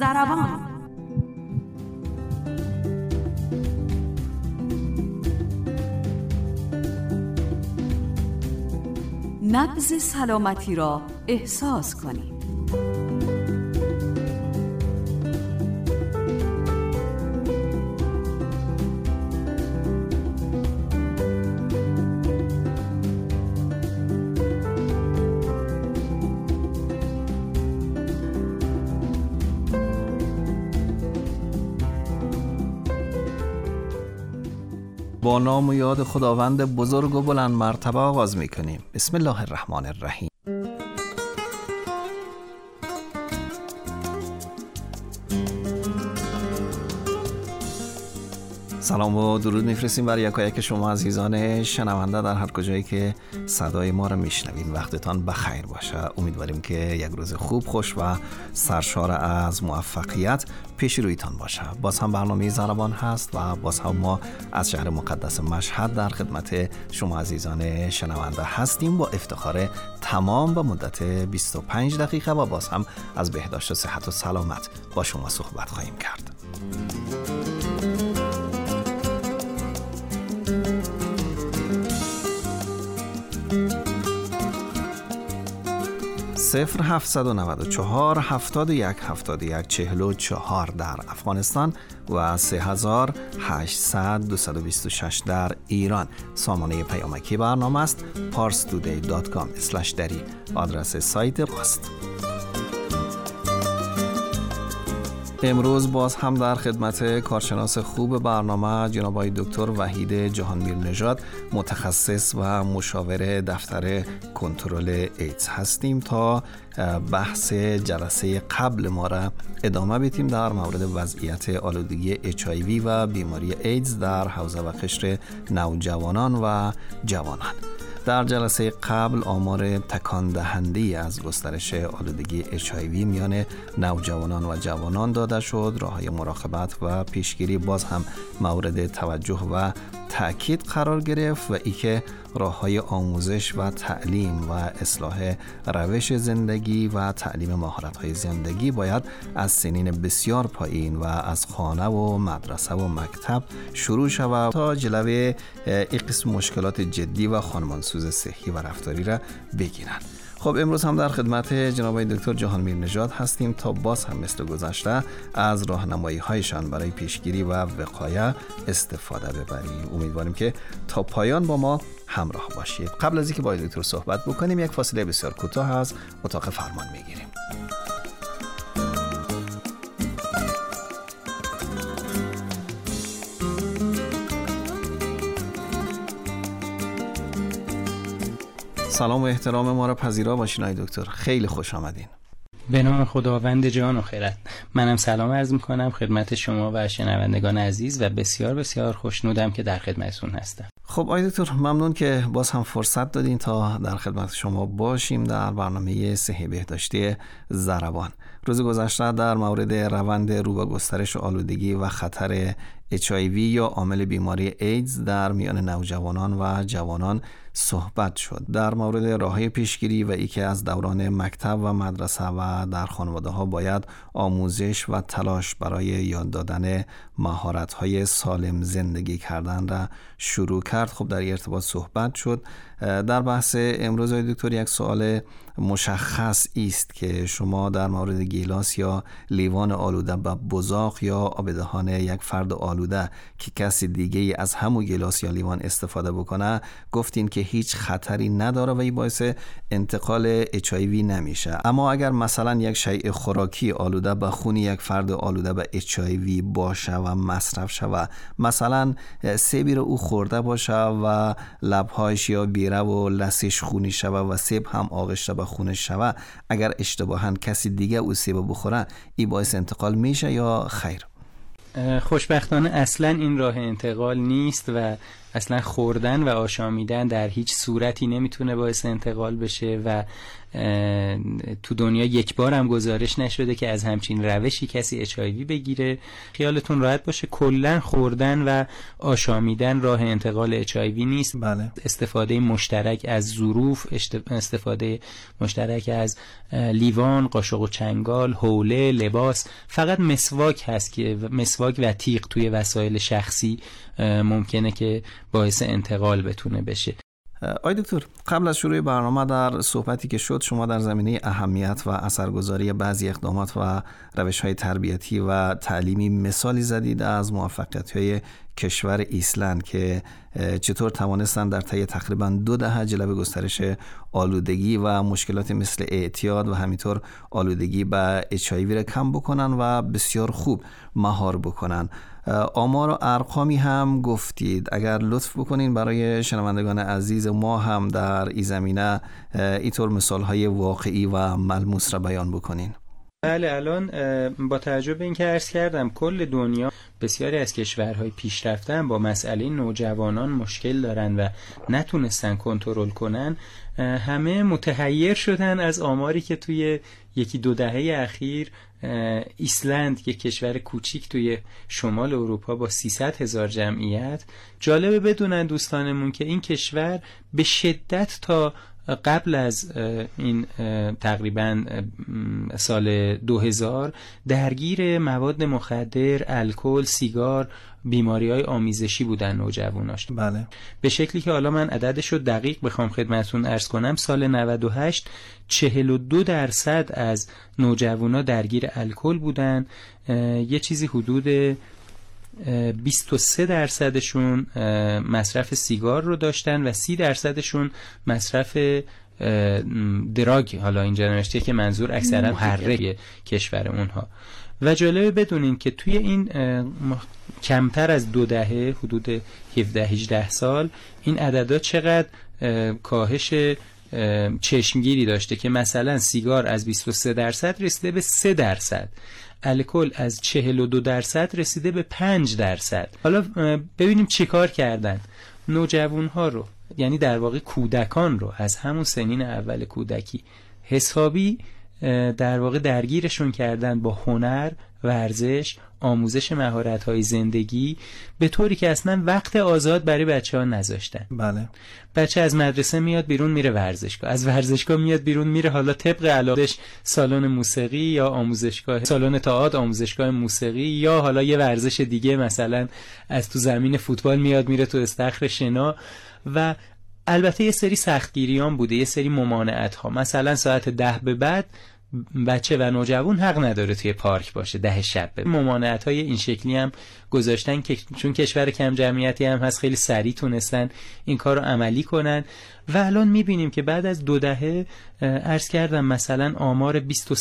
ضربان. نبض سلامتی را احساس کنید. با نام و یاد خداوند بزرگ و بلند مرتبه آغاز میکنیم. بسم الله الرحمن الرحیم. سلام و درود میفرستیم برای یکایک شما عزیزان شنونده در هر کجایی که صدای ما را میشنوید. وقتتان بخیر باشه. امیدواریم که یک روز خوب، خوش و سرشار از موفقیت پیش رویتان باشه. باز هم برنامه ضربان هست و باز هم ما از شهر مقدس مشهد در خدمت شما عزیزان شنونده هستیم با افتخار تمام به مدت 25 دقیقه و باز هم از بهداشت و صحت و سلامت با شما صحبت خواهیم کرد. 0794 71 71 44 در افغانستان و 3800 226 در ایران. سامانه پیامکی برنامه است parstoday.com/dari. آدرس سایت ماست. امروز باز هم در خدمت کارشناس خوب برنامه جناب آقای دکتر وحید جهانمیر نژاد، متخصص و مشاور دفتر کنترل ایدز هستیم تا بحث جلسه قبل ما را ادامه بدیم در مورد وضعیت آلودگی HIV و بیماری ایدز در حوزه و قشر نوجوانان و جوانان. در جلسه قبل آمار تکان دهنده از گسترش آلودگی HIV میان نوجوانان و جوانان داده شد. راه‌های مراقبت و پیشگیری باز هم مورد توجه و تأکید قرار گرفت و ای که راه‌های آموزش و تعلیم و اصلاح روش زندگی و تعلیم مهارت‌های زندگی باید از سنین بسیار پایین و از خانه و مدرسه و مکتب شروع شود تا جلوی این قسم مشکلات جدی و خانمانسوز صحی و رفتاری را بگیرند. خب امروز هم در خدمت جناب دکتر جهانمیر نژاد هستیم تا باز هم مثل گذشته از راهنمایی هایشان برای پیشگیری و وقایه استفاده ببریم. امیدواریم که تا پایان با ما همراه باشید. قبل از اینکه با دکتر صحبت بکنیم یک فاصله بسیار کوتاه از اتاق فرمان میگیریم. سلام و احترام ما را پذیرا باشین آقای دکتر. خیلی خوش آمدین. به نام خداوند جان و خیرت. منم سلام عرض میکنم خدمت شما و شنوندگان عزیز و بسیار بسیار خوشنودم که در خدمتتون هستم. خب آقای دکتر ممنون که باز هم فرصت دادین تا در خدمت شما باشیم در برنامه صحی بهداشتی ضربان. روز گذشته در مورد روند رو به گسترش آلودگی و خطر HIV یا عامل بیماری ایدز در میان نوجوانان و جوانان صحبت شد. در مورد راه‌های پیشگیری و ای که از دوران مکتب و مدرسه و در خانواده‌ها باید آموزش و تلاش برای یاد دادن مهارت‌های سالم زندگی کردن را شروع کرد. خب در ارتباط صحبت شد. در بحث امروز دکتر یک سوال مشخص است که شما در مورد گیلاس یا لیوان آلوده به بزاق یا آب دهان یک فرد آلوده که کسی دیگه از همون گیلاس یا لیوان استفاده بکنه گفتین که هیچ خطری نداره و این باعث انتقال HIV نمیشه. اما اگر مثلا یک شیء خوراکی آلوده به خون یک فرد آلوده به HIV باشه و مصرف شود، مثلا سیبی رو او خورده باشه و لبهایش یا بیره و لسش خونی شود و سیب هم آغشته به خونش شود، اگر اشتباهاً کسی دیگه او سیب بخوره این باعث انتقال میشه یا خیر؟ خوشبختانه اصلا این راه انتقال نیست و اصلا خوردن و آشامیدن در هیچ صورتی نمیتونه باعث انتقال بشه و تو دنیا یک بار هم گزارش نشده که از همچین روشی کسی HIV بگیره. خیالتون راحت باشه کلا خوردن و آشامیدن راه انتقال HIV نیست. بله. استفاده مشترک از ظروف، استفاده مشترک از لیوان، قاشق و چنگال، حوله، لباس، فقط مسواک هست که مسواک و تیغ توی وسایل شخصی ممکنه که باعث انتقال بتونه بشه. آقای دکتر، قبل از شروع برنامه در صحبتی که شد شما در زمینه اهمیت و اثرگذاری بعضی اقدامات و روش‌های تربیتی و تعلیمی مثالی زدید از موفقیت‌های کشور ایسلند که چطور توانستند در طی تقریباً 2 دهه جلب گسترش آلودگی و مشکلات مثل اعتیاد و همینطور آلودگی به HIV را کم بکنن و بسیار خوب مهار بکنن. آمار و ارقامی هم گفتید، اگر لطف بکنین برای شنوندگان عزیز ما هم در این زمینه اینطور مثال‌های واقعی و ملموس را بیان بکنین. بله، الان با توجه به اینکه عرض کردم کل دنیا بسیاری از کشورهای پیشرفته با مسئله نوجوانان مشکل دارن و نتونستن کنترل کنن، همه متحیر شدن از آماری که توی 1-2 دهه اخیر ایسلند، یک کشور کوچیک توی شمال اروپا با 300,000 جمعیت، جالبه بدونن دوستانمون که این کشور به شدت تا قبل از این تقریبا سال 2000 درگیر مواد مخدر، الکل، سیگار، بیماری‌های آمیزشی بودن نوجواناش. بله. به شکلی که حالا من عددشو دقیق بخوام خدمتتون عرض کنم، سال 98 42% از نوجوانا درگیر الکل بودن، یه چیزی حدود 23%شون مصرف سیگار رو داشتن و 30%شون مصرف دراگ. حالا اینجا نوشته که منظور اکثرا محرک کشور اونها. و جالبه بدونین که توی این کمتر از 2 دهه، حدود 17-18 سال، این عددا چقدر کاهش چشمگیری داشته که مثلا سیگار از 23% رسیده به 3%، الکل از 42% رسیده به 5%. حالا ببینیم چی کار کردن. نوجوانها رو، یعنی در واقع کودکان رو، از همون سنین اول کودکی حسابی در واقع درگیرشون کردن با هنر، ورزش، آموزش مهارت‌های زندگی، به طوری که اصلا وقت آزاد برای بچه‌ها نذاشتن. بله. بچه از مدرسه میاد بیرون میره ورزشگاه، از ورزشگاه میاد بیرون میره حالا طبق علاقه‌اش سالن موسیقی یا آموزشگاه، سالن تئاتر، آموزشگاه موسیقی، یا حالا یه ورزش دیگه، مثلا از تو زمین فوتبال میاد میره تو استخر شنا. و البته یه سری سختگیریان بوده، یه سری ممانعت ها. مثلا ساعت 10 به بعد بچه و نوجوان حق نداره توی پارک باشه 10 شب. ممانعت های این شکلی هم گذاشتن که چون کشور کم جمعیتی هم هست خیلی سریع تونستن این کار رو عملی کنن. و الان میبینیم که بعد از 2 دهه عرض کردم مثلا آمار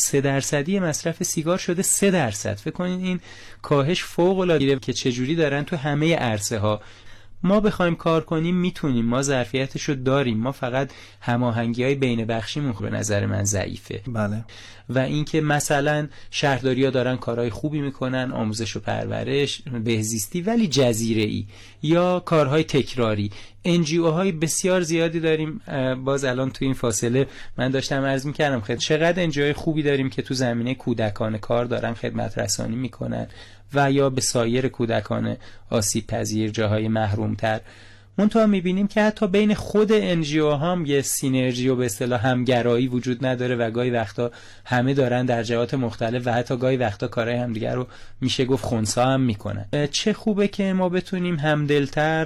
23% مصرف سیگار شده 3%. فکر کنین این کاهش فوق العاده که چجوری دارن تو همه عرصه ها. ما بخوایم کار کنیم میتونیم، ما ظرفیتشو داریم، ما فقط هماهنگی‌های بین بخشیمون به نظر من ضعیفه. بله. و اینکه مثلا شهرداری‌ها دارن کارهای خوبی میکنن، آموزش و پرورش، بهزیستی، ولی جزیره‌ای یا کارهای تکراری. NGO های بسیار زیادی داریم. باز الان تو این فاصله من داشتم عرض میکردم چقدر NGO های خوبی داریم که تو زمینه کودکان کار دارن خدمت رسانی میکنن و یا به سایر کودکان آسیب پذیر، جاهای محرومتر. منتها میبینیم که حتی بین خود NGO هم یه سینرژی و به اصطلاح همگرایی وجود نداره و گاهی وقتا همه دارن در جهات مختلف و حتی گاهی وقتا کارهای همدیگر رو میشه گفت خنثی هم میکنن. چه خوبه که ما بتونیم همدلتر،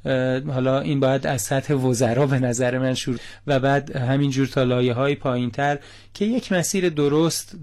حالا این باید از سطح وزرا به نظر من شروع و بعد همینجور تا لایه‌های پایین‌تر که یک مسیر درست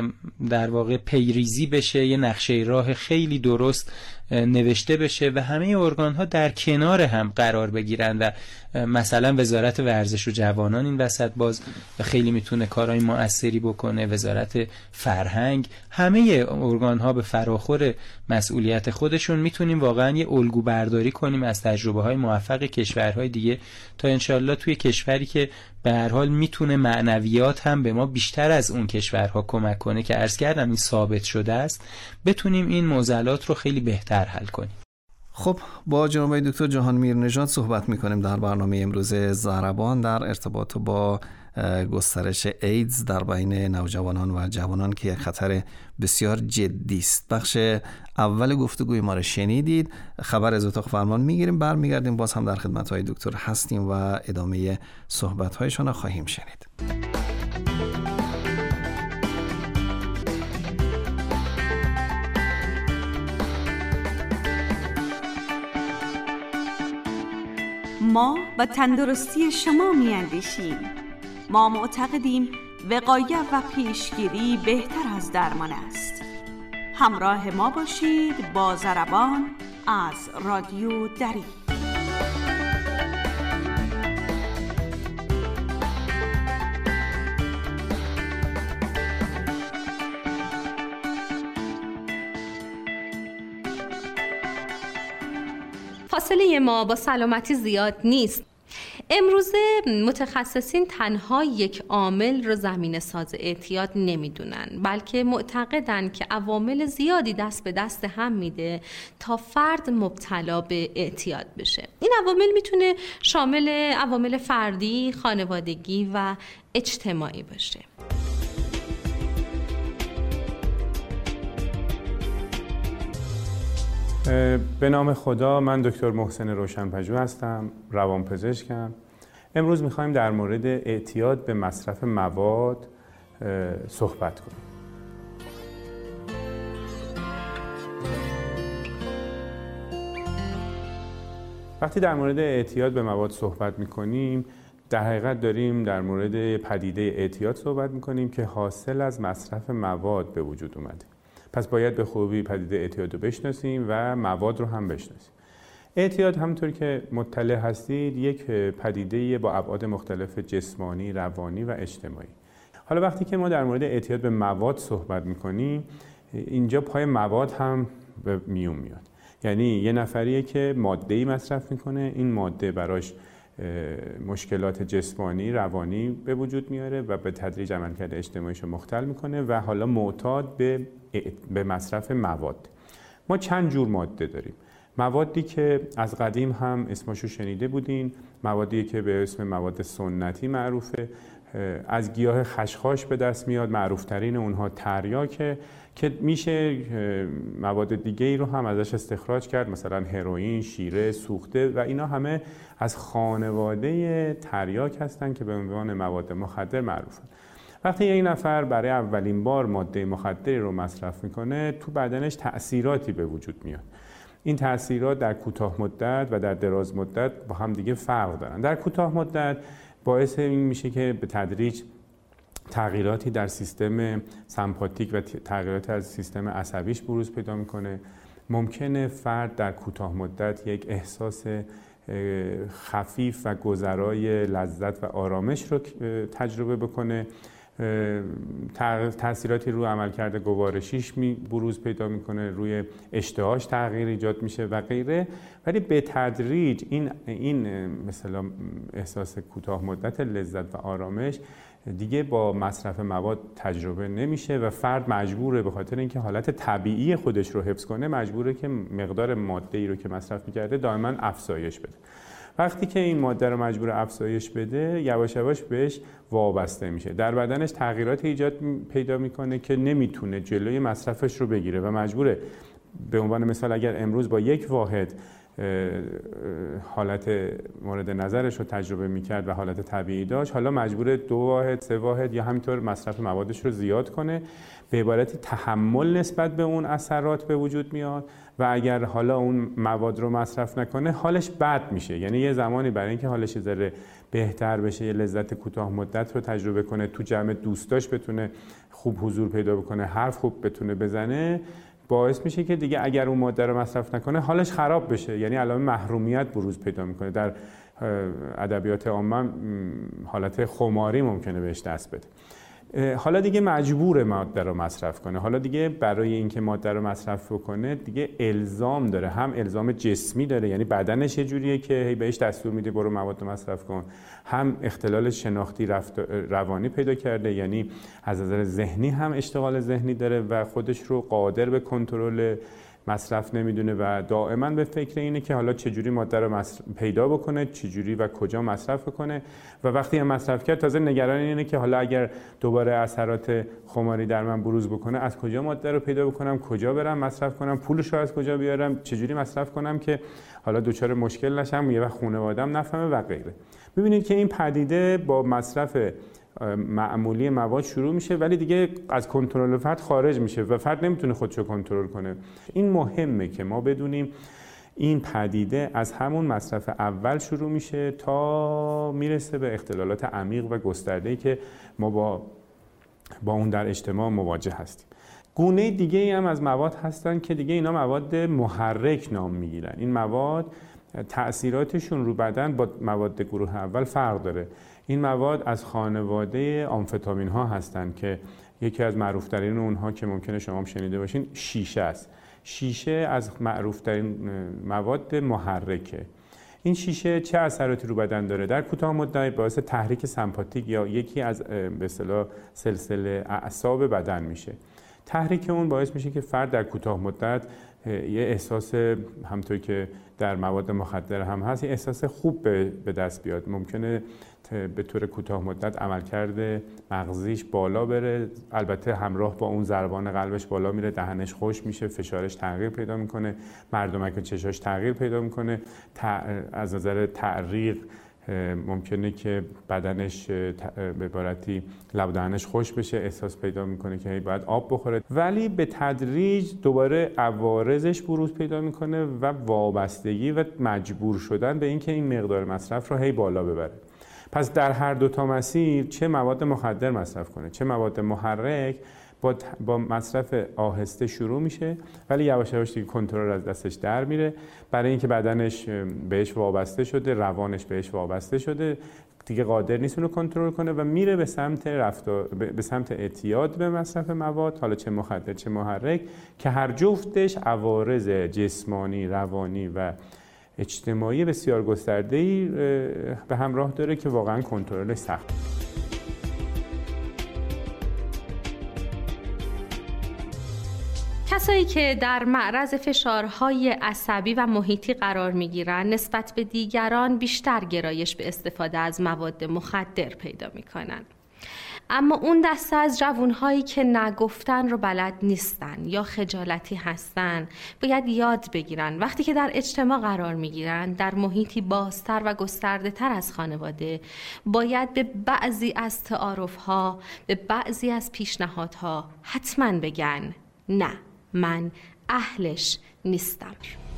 در واقع پیریزی بشه، یه نقشه راه خیلی درست نوشته بشه و همه ارگان‌ها در کنار هم قرار بگیرن و مثلا وزارت ورزش و جوانان این وسط باز خیلی میتونه کارهای مؤثری بکنه، وزارت فرهنگ، همه ارگان‌ها به فراخور مسئولیت خودشون میتونیم واقعا یه الگو برداری کنیم از تجربه‌های موفق کشورهای دیگه تا انشالله توی کشوری که به هر حال میتونه معنویات هم به ما بیشتر از اون کشورها کمک کنه که عرض کردم این ثابت شده است، بتونیم این معضلات رو خیلی بهتر حل کنیم. خب با جناب دکتر جهانمیر نژاد صحبت میکنیم در برنامه امروز ضربان در ارتباط با گسترش ایدز در بین نوجوانان و جوانان که خطر بسیار جدی است. بخش اول گفتگوی ما رو شنیدید، خبر از اتاق فرمان میگیریم، برمیگردیم، باز هم در خدمت های دکتر هستیم و ادامه صحبت هایشان رو خواهیم شنید. ما به تندرستی شما می‌اندیشیم. ما معتقدیم وقایت و پیشگیری بهتر از درمان است. همراه ما باشید با ضربان از رادیو دری. فاصله ما با سلامتی زیاد نیست. امروزه متخصصین تنها یک عامل رو زمینه‌ساز اعتیاد نمیدونن، بلکه معتقدن که عوامل زیادی دست به دست هم میده تا فرد مبتلا به اعتیاد بشه. این عوامل میتونه شامل عوامل فردی، خانوادگی و اجتماعی باشه. به نام خدا، من دکتر محسن روشن‌پژوه هستم، روانپزشکم. امروز می‌خوایم در مورد اعتیاد به مصرف مواد صحبت کنیم. وقتی در مورد اعتیاد به مواد صحبت می‌کنیم، در حقیقت داریم در مورد پدیده اعتیاد صحبت می‌کنیم که حاصل از مصرف مواد به وجود اومده. پس باید به خوبی پدیده اعتیاد رو بشناسیم و مواد رو هم بشناسیم. اعتیاد همونطور که مطلع هستید یک پدیده با ابعاد مختلف جسمانی، روانی و اجتماعی. حالا وقتی که ما در مورد اعتیاد به مواد صحبت می‌کنیم، اینجا پای مواد هم به میون میاد. یعنی یه نفریه که ماده‌ای مصرف می‌کنه، این ماده براش مشکلات جسمانی، روانی به وجود میاره و به تدریج عملکرد اجتماعیش رو مختل میکنه و حالا معتاد به مصرف مواد. ما چند جور ماده داریم. موادی که از قدیم هم اسمشو شنیده بودین، موادی که به اسم مواد سنتی معروفه، از گیاه خشخاش به دست میاد، معروفترین اونها تریاکه که میشه مواد دیگه ای رو هم ازش استخراج کرد، مثلا هروئین، شیره، سوخته و اینا همه از خانواده تریاک هستن که به عنوان مواد مخدر معروفن. وقتی یک نفر برای اولین بار ماده مخدری رو مصرف میکنه، تو بدنش تأثیراتی به وجود میاد. این تأثیرات در کوتاه مدت و در دراز مدت با هم دیگه فرق دارن. در کوتاه مدت باعث این میشه که به تدریج تغییراتی در سیستم سمپاتیک و تغییراتی از سیستم عصبیش بروز پیدا میکنه. ممکنه فرد در کوتاه مدت یک احساس خفیف و گذرای لذت و آرامش رو تجربه بکنه. تأثیراتی روی عملکرد گوارشیش بروز پیدا میکنه، روی اشتهاش تغییر ایجاد میشه و غیره. ولی به تدریج این مثلا احساس کوتاه مدت لذت و آرامش دیگه با مصرف مواد تجربه نمیشه و فرد مجبوره به خاطر اینکه حالت طبیعی خودش رو حفظ کنه، مجبوره که مقدار ماده‌ای رو که مصرف می‌کرده دائما افزایش بده. وقتی که این ماده رو مجبور افزایش بده، یواش یواش بهش وابسته میشه، در بدنش تغییرات ایجاد پیدا میکنه که نمیتونه جلوی مصرفش رو بگیره و مجبوره. به عنوان مثال اگر امروز با یک واحد حالت مورد نظرش رو تجربه میکرد و حالت طبیعی داشت، حالا مجبوره 2 واحد، 3 واحد یا همینطور مصرف موادش رو زیاد کنه. به عبارتی تحمل نسبت به اون اثرات به وجود میاد و اگر حالا اون مواد رو مصرف نکنه حالش بد میشه. یعنی یه زمانی برای اینکه حالش ذره بهتر بشه، یه لذت کوتاه مدت رو تجربه کنه، تو جمع دوستاش بتونه خوب حضور پیدا بکنه، حرف خوب بتونه بزنه، باعث میشه که دیگه اگر اون ماده رو مصرف نکنه حالش خراب بشه. یعنی علائم محرومیت بروز پیدا میکنه. در ادبیات عامه حالت خماری ممکنه بهش دست بده. حالا دیگه مجبور ماده رو مصرف کنه. حالا دیگه برای اینکه ماده رو مصرف بکنه دیگه الزام داره، هم الزام جسمی داره، یعنی بدنش یه جوریه که بهش دستور میده برو مواد رو مصرف کن، هم اختلال شناختی روانی پیدا کرده، یعنی از نظر ذهنی هم اشتغال ذهنی داره و خودش رو قادر به کنترل مصرف نمیدونه و دائما به فکر اینه که حالا چجوری ماده رو پیدا بکنه، چجوری و کجا مصرف کنه و وقتی هم مصرف کرد تازه نگران اینه که حالا اگر دوباره اثرات خماری در من بروز بکنه از کجا ماده رو پیدا بکنم، کجا برم مصرف کنم، پولش رو از کجا بیارم، چجوری مصرف کنم که حالا دچار مشکل نشم، یه وقت خانواده‌ام نفهمه و غیره. ببینید که این پدیده با مصرف معمولی مواد شروع میشه ولی دیگه از کنترل فرد خارج میشه و فرد نمیتونه خودشو کنترل کنه. این مهمه که ما بدونیم این پدیده از همون مصرف اول شروع میشه تا میرسه به اختلالات عمیق و گسترده‌ای که ما با اون در اجتماع مواجه هستیم. گونه دیگه ای هم از مواد هستن که دیگه اینا مواد محرک نام میگیرن. این مواد تأثیراتشون رو بدن با مواد گروه اول فرق داره. این مواد از خانواده آمفتامین ها هستند که یکی از معروف ترین اونها که ممکنه شما هم شنیده باشین شیشه است. شیشه از معروف ترین مواد محرکه. این شیشه چه اثراتی رو بدن داره؟ در کوتاه مدت باعث تحریک سمپاتیک یا یکی از به اصطلاح سلسله اعصاب بدن میشه. تحریک اون باعث میشه که فرد در کوتاه مدت یه احساس، همونطور که در مواد مخدر هم هست، یه احساس خوب به دست بیاد. ممکنه به طور کوتاه مدت عملکرد مغزیش بالا بره، البته همراه با اون ضربان قلبش بالا میره، دهنش خوش میشه، فشارش تغییر پیدا میکنه، مردمک چشاش تغییر پیدا میکنه، از نظر تعریق ممکنه که بدنش به عبارتی لب و دهنش خوش بشه، احساس پیدا میکنه که باید آب بخوره، ولی به تدریج دوباره عوارضش بروز پیدا میکنه و وابستگی و مجبور شدن به اینکه این مقدار مصرف رو هی بالا ببره. پس در هر دو تا مسیر، چه مواد مخدر مصرف کنه چه مواد محرک، با مصرف آهسته شروع میشه ولی یواش یواش دیگه کنترل از دستش در میره، برای اینکه بدنش بهش وابسته شده، روانش بهش وابسته شده، دیگه قادر نیست اون رو کنترل کنه و میره به سمت اعتیاد به مصرف مواد، حالا چه مخدر چه محرک، که هر جفتش عوارض جسمانی، روانی و اجتماعی بسیار گسترده‌ای به همراه داره که واقعا کنترلش سخته. کسایی که در معرض فشارهای عصبی و محیطی قرار میگیرن نسبت به دیگران بیشتر گرایش به استفاده از مواد مخدر پیدا میکنن. اما اون دسته از جوانهایی که نگفتن رو بلد نیستن یا خجالتی هستن باید یاد بگیرن وقتی که در اجتماع قرار میگیرن، در محیطی بازتر و گسترده تر از خانواده، باید به بعضی از تعارف‌ها، به بعضی از پیشنهادها حتما بگن نه، من اهلش نیستم.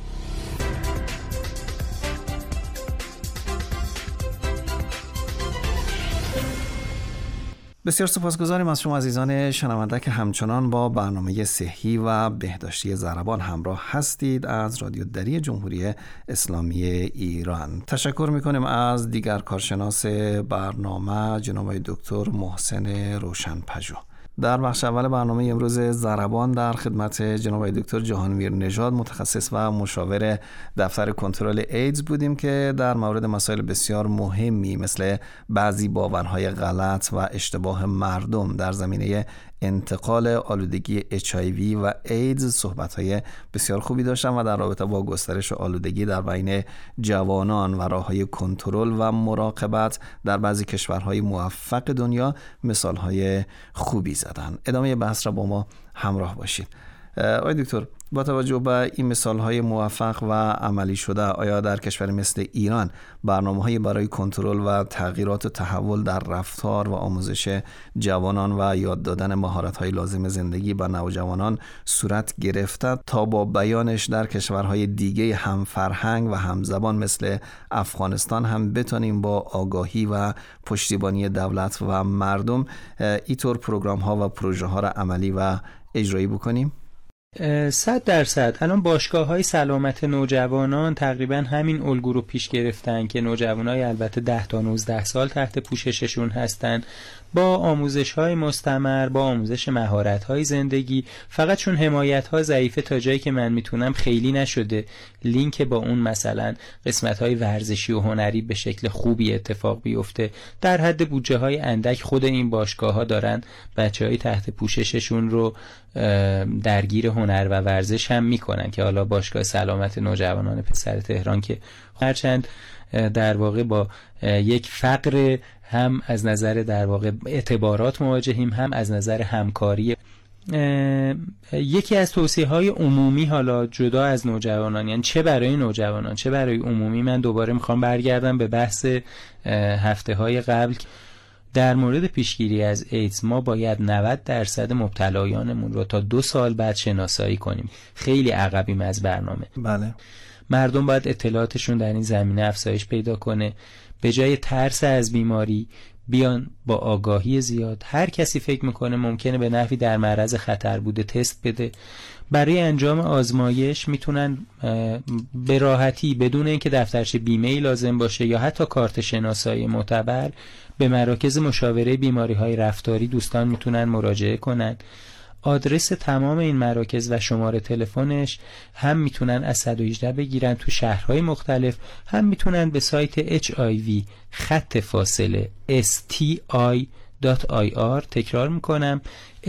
بسیار سپاسگزاریم از شما عزیزان شنونده که همچنان با برنامه صحی و بهداشتی ضربان همراه هستید از رادیو دری جمهوری اسلامی ایران. تشکر میکنیم از دیگر کارشناس برنامه جناب دکتر محسن روشنپژو. در بخش اول برنامه امروز ضربان در خدمت جناب دکتر جهانمیر نژاد، متخصص و مشاور دفتر کنترل ایدز بودیم که در مورد مسائل بسیار مهمی مثل بعضی باورهای غلط و اشتباه مردم در زمینه انتقال آلودگی HIV و ایدز صحبت‌های بسیار خوبی داشتم و در رابطه با گسترش آلودگی در بین جوانان و راه‌های کنترل و مراقبت در بعضی کشورهای موفق دنیا مثال‌های خوبی زدن. ادامه بحث را با ما همراه باشید. آقای دکتر، با توجه به این مثال‌های موفق و عملی شده، آیا در کشوری مثل ایران برنامه‌هایی برای کنترل و تغییرات و تحول در رفتار و آموزش جوانان و یاد دادن مهارت‌های لازم زندگی به نوجوانان صورت گرفته تا با بیانش در کشورهای دیگه هم فرهنگ و هم زبان مثل افغانستان هم بتونیم با آگاهی و پشتیبانی دولت و مردم اینطور پروگرام‌ها و پروژه‌ها را عملی و اجرایی بکنیم؟ 100%. الان باشگاه‌های سلامت نوجوانان تقریبا همین الگو رو پیش گرفتن که نوجوانای البته 10 تا 19 سال تحت پوشششون هستن با آموزش‌های مستمر، با آموزش مهارت‌های زندگی، فقط چون حمایت‌ها ضعیفه تا جایی که من میتونم خیلی نشده لینک با اون مثلا قسمت‌های ورزشی و هنری به شکل خوبی اتفاق بیفته. در حد بودجه‌های اندک خود این باشگاه‌ها دارن بچه‌های تحت پوشششون رو درگیر هنر و ورزش هم میکنن که حالا باشگاه سلامت نوجوانان پسر تهران که هرچند در واقع با یک فقر هم از نظر در واقع اعتبارات مواجهیم، هم از نظر همکاری. یکی از توصیه‌های عمومی حالا جدا از نوجوانان، یعنی چه برای نوجوانان چه برای عمومی، من دوباره میخوام برگردم به بحث هفته‌های قبل. در مورد پیشگیری از ایدز ما باید 90% مبتلایانمون رو تا 2 سال بعد شناسایی کنیم. خیلی عقبیم از برنامه. بله. مردم باید اطلاعاتشون در این زمینه افزایش پیدا کنه. به جای ترس از بیماری بیان با آگاهی زیاد. هر کسی فکر میکنه ممکنه به نحوی در معرض خطر بوده تست بده. برای انجام آزمایش میتونن به راحتی بدون اینکه دفترچه بیمه‌ای لازم باشه یا حتی کارت شناسایی معتبر به مراکز مشاوره بیماری‌های رفتاری دوستان میتونن مراجعه کنن. آدرس تمام این مراکز و شماره تلفنش هم میتونن از 118 بگیرن تو شهرهای مختلف، هم میتونن به سایت hiv_sti.ir تکرار میکنم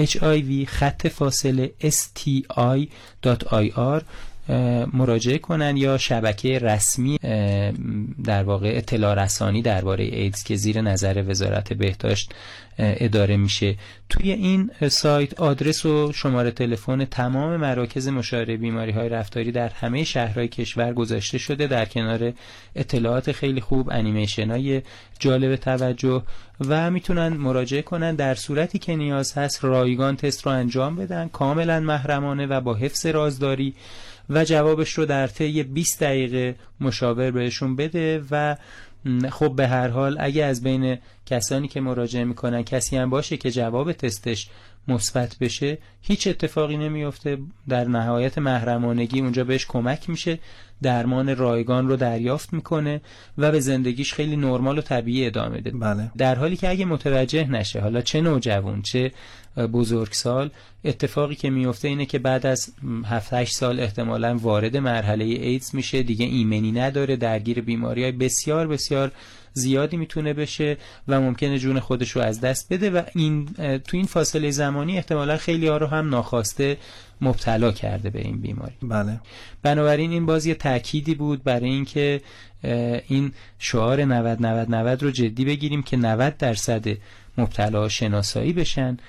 hiv_sti.ir مراجعه کنن، یا شبکه رسمی در واقع اطلاع رسانی درباره ایدز که زیر نظر وزارت بهداشت اداره میشه. توی این سایت آدرس و شماره تلفن تمام مراکز مشاوره بیماری‌های رفتاری در همه شهرهای کشور گذاشته شده، در کنار اطلاعات خیلی خوب، انیمیشن‌های جالب توجه، و میتونن مراجعه کنن. در صورتی که نیاز هست رایگان تست رو انجام بدن کاملا محرمانه و با حفظ رازداری، و جوابش رو در طی 20 دقیقه مشاور بهشون بده. و خب به هر حال اگه از بین کسانی که مراجعه میکنن کسی هم باشه که جواب تستش مثبت بشه، هیچ اتفاقی نمیفته، در نهایت محرمانگی اونجا بهش کمک میشه، درمان رایگان رو دریافت میکنه و به زندگیش خیلی نرمال و طبیعی ادامه بده. بله. در حالی که اگه متوجه نشه، حالا چه نوجوان چه بزرگسال، اتفاقی که میفته اینه که بعد از 7-8 سال احتمالاً وارد مرحله ایدز میشه، دیگه ایمنی نداره، درگیر بیماری‌های بسیار بسیار زیادی میتونه بشه و ممکنه جون خودش رو از دست بده، و این تو این فاصله زمانی احتمالاً خیلی ها رو هم ناخواسته مبتلا کرده به این بیماری. بله. بنابراین این باز یه تأکیدی بود برای اینکه این شعار 90-90-90 رو جدی بگیریم که 90% مبتلا شناسایی بشن،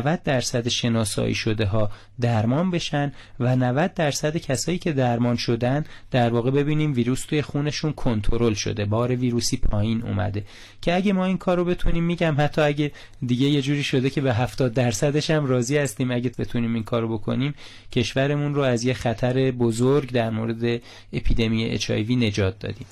90% شناسایی شده ها درمان بشن، و 90% کسایی که درمان شدن در واقع ببینیم ویروس توی خونشون کنترل شده، بار ویروسی پایین اومده. که اگه ما این کار رو بتونیم، میگم حتی اگه دیگه یه جوری شده که به 70% هم راضی هستیم، اگه بتونیم این کار رو بکنیم، کشورمون رو از یه خطر بزرگ در مورد اپیدمی HIV نجات دادیم.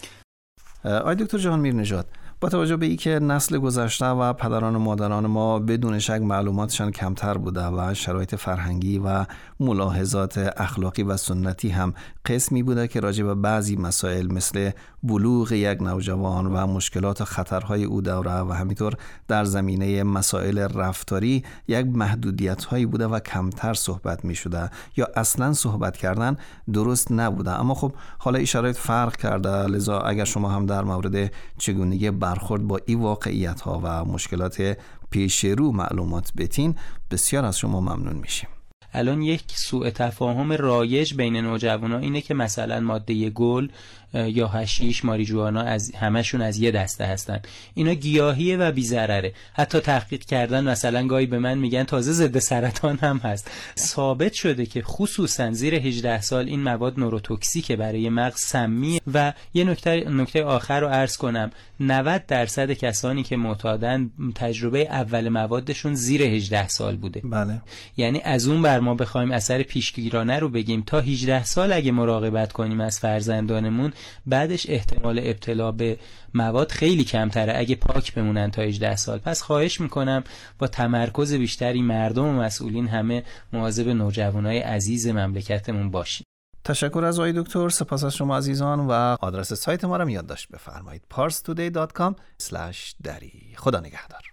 آقای دکتر جهانمیر نژاد، با توجه به اینکه نسل گذشته و پدران و مادران ما بدون شک معلوماتشان کمتر بوده و شرایط فرهنگی و ملاحظات اخلاقی و سنتی هم قسمی بوده که راجع به بعضی مسائل مثل بلوغ یک نوجوان و مشکلات و خطرهای او دوره و همینطور در زمینه مسائل رفتاری یک محدودیت‌هایی بوده و کمتر صحبت می‌شده یا اصلاً صحبت کردن درست نبوده. اما خب حالا این شرایط فرق کرده، لذا اگر شما هم در مورد چگونگی برخورد با این واقعیت‌ها و مشکلات پیش رو معلومات بتین، بسیار از شما ممنون میشیم. الان یک سوء تفاهم رایج بین نوجوانا اینه که مثلا ماده گل یا حشیش، ماریجوانا از همشون از یه دسته هستن. اینا گیاهیه و بی‌ضرره. حتی تحقیق کردن مثلا گاهی به من میگن تازه ضد سرطان هم هست. ثابت شده که خصوصا زیر 18 سال این مواد نوروتوکسیکه، برای مغز سمیه. و یه نکته آخر رو عرض کنم، 90% کسانی که معتادن تجربه اول موادشون زیر 18 سال بوده. بله. یعنی از اون بر ما بخوایم اثر پیشگیرانه رو بگیم، تا 18 سال اگه مراقبت کنیم از فرزندانمون، بعدش احتمال ابتلا به مواد خیلی کمتره اگه پاک بمونن تا 18 سال. پس خواهش میکنم با تمرکز بیشتری مردم و مسئولین همه مواظب نوجوانای عزیز مملکتمون باشیم. تشکر از آقای دکتر، سپاس از شما عزیزان، و آدرس سایت ما رو یادداشت بفرمایید: parstoday.com/dari. خدا نگهدار.